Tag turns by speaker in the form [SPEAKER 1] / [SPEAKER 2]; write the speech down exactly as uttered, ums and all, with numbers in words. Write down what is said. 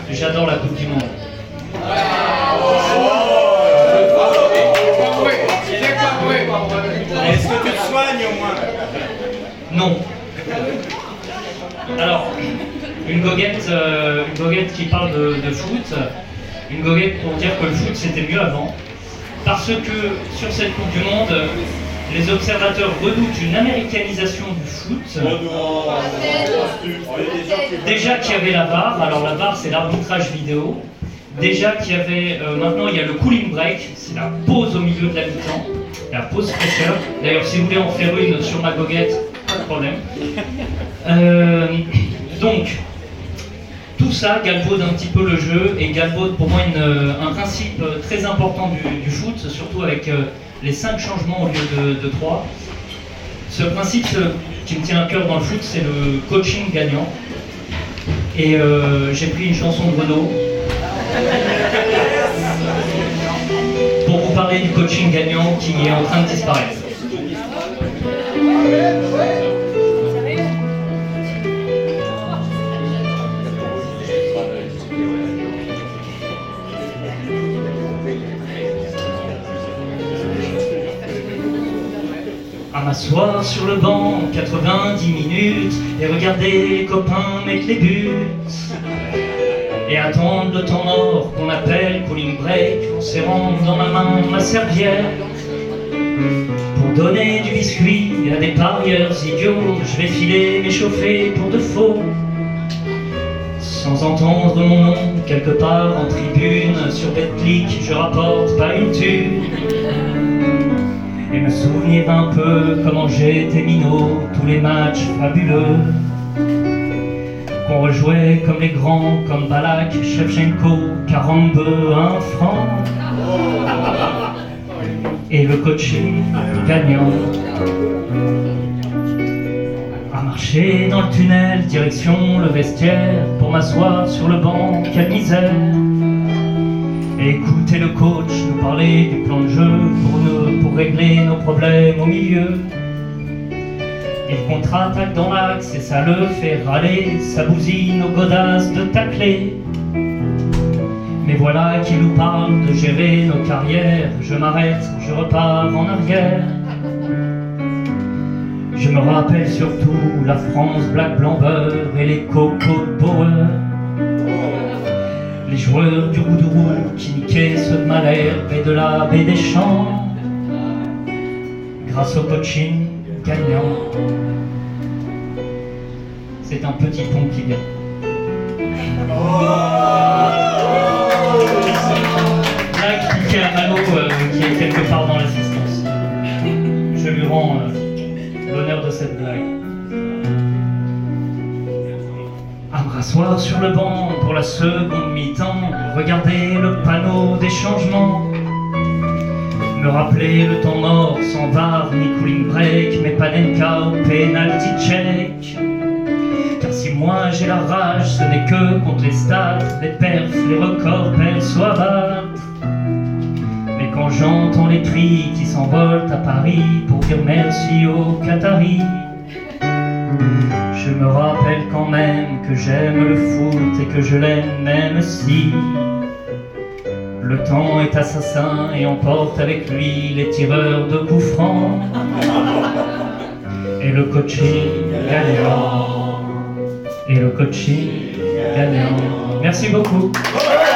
[SPEAKER 1] J'adore la Coupe du Monde.
[SPEAKER 2] Est-ce que tu te soignes au moins?
[SPEAKER 1] Non. Alors, une goguette, euh, une goguette qui parle de, de foot, une goguette pour dire que le foot c'était mieux avant, parce que sur cette Coupe du Monde, les observateurs redoutent une américanisation du foot. Déjà qu'il y avait la V A R, alors la V A R c'est l'arbitrage vidéo. Déjà qu'il y avait, euh, maintenant il y a le cooling break, c'est la pause au milieu de la mi-temps, la pause fraîcheur. D'ailleurs si vous voulez en faire une sur ma goguette, pas de problème. Euh, donc, tout ça galvaude un petit peu le jeu et galvaude pour moi une, un principe très important du, du foot, surtout avec euh, les cinq changements au lieu de, de trois. Ce principe ce, qui me tient à cœur dans le foot, c'est le coaching gagnant. Et euh, j'ai pris une chanson de Renaud pour vous parler du coaching gagnant qui est en train de disparaître. À m'asseoir sur le banc quatre-vingt-dix minutes et regarder les copains mettre les buts et attendre le temps mort qu'on appelle cooling break en serrant dans ma main ma serviette pour donner du biscuit à des parieurs idiots. Je vais filer m'échauffer pour de faux sans entendre mon nom quelque part en tribune sur Betclic. Je rapporte pas une thune et me souvenir un peu comment j'étais minot, tous les matchs fabuleux qu'on rejouait comme les grands, comme Balak, Shevchenko, Karambeu, un franc et le coaching gagnant. À marcher dans le tunnel, direction le vestiaire pour m'asseoir sur le banc, quelle misère. Et écouter le coach nous parler du plan de jeu pour, nous, pour régler nos problèmes au milieu. Il contre-attaque dans l'axe et ça le fait râler, ça bousille nos godasses de tacler. Mais voilà qu'il nous parle de gérer nos carrières. Je m'arrête, je repars en arrière. Je me rappelle surtout la France black blanc beurre et les cocos de Bauer. Les joueurs du Roudourou qui niquaient ceux de Malherbe et de la baie des Champs grâce au coaching gagnant. C'est un petit pont qui vient. Black piqué à Malo euh, qui est quelque part dans l'assistance. Je lui rends euh, l'honneur de cette blague. À me rasseoir sur le banc pour la seconde mi-temps, regarder le panneau des changements, me rappeler le temps mort sans V A R ni cooling break, mais Panenka au penalty check. Car si moi j'ai la rage, ce n'est que contre les stats, les perfs, les records perçoivent battre. Mais quand j'entends les cris qui s'envolent à Paris pour dire merci aux Qataris, je me rappelle quand même que j'aime le foot et que je l'aime même si le temps est assassin et emporte avec lui les tireurs de coups francs et le coaching gagnant et le coaching gagnant. Merci beaucoup.